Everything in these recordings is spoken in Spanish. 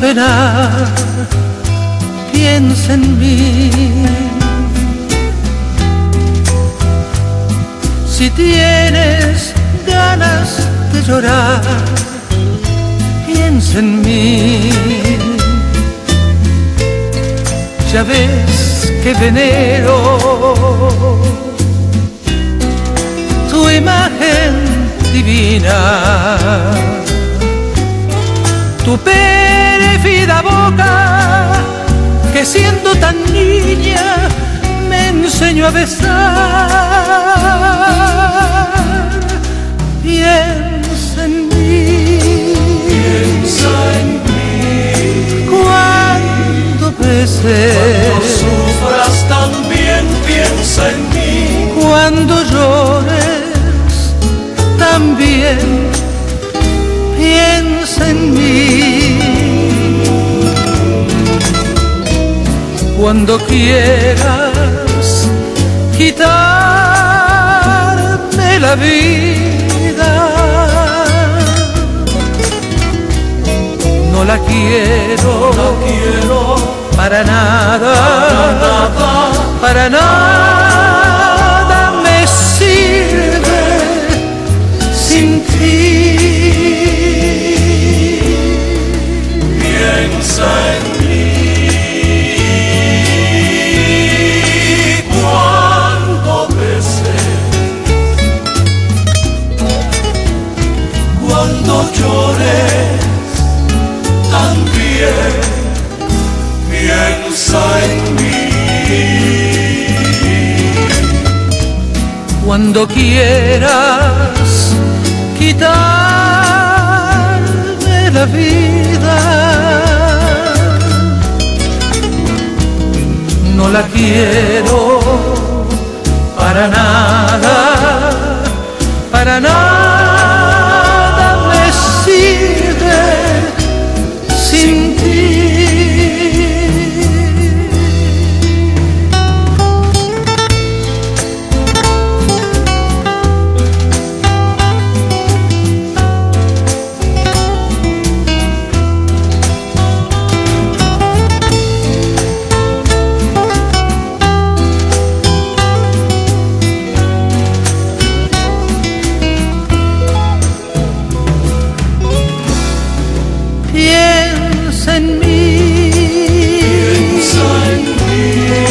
penar, piensa en mí. Si tienes ganas de llorar, piensa en mí. Ya ves que venero tu imagen divina, tu pérfida boca que siendo tan niña me enseñó a besar. Piensa en mí, piensa en mí. Cuando beses, cuando sufras también piensa en mí. Cuando llores también piensa en mí. Cuando quieras quitarme la vida, no la quiero, para nada, para nada me sirve sin ti. Piensa en mí. Cuando beses, cuando llores, también piensa en mí. Cuando quieras quitarme la vida, no la quiero para nada, para nada me sirve sin ti. Piensa en mí, piensa en mí.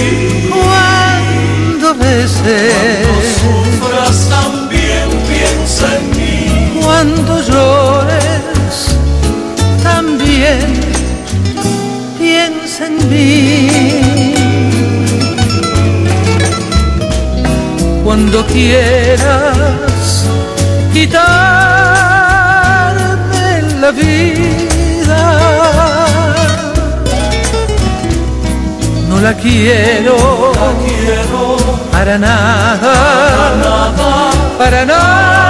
Cuando beses, cuando sufras también piensa en mí. Cuando llores también piensa en mí. Cuando quieras quitarme la vida, no la quiero, para nada, para nada.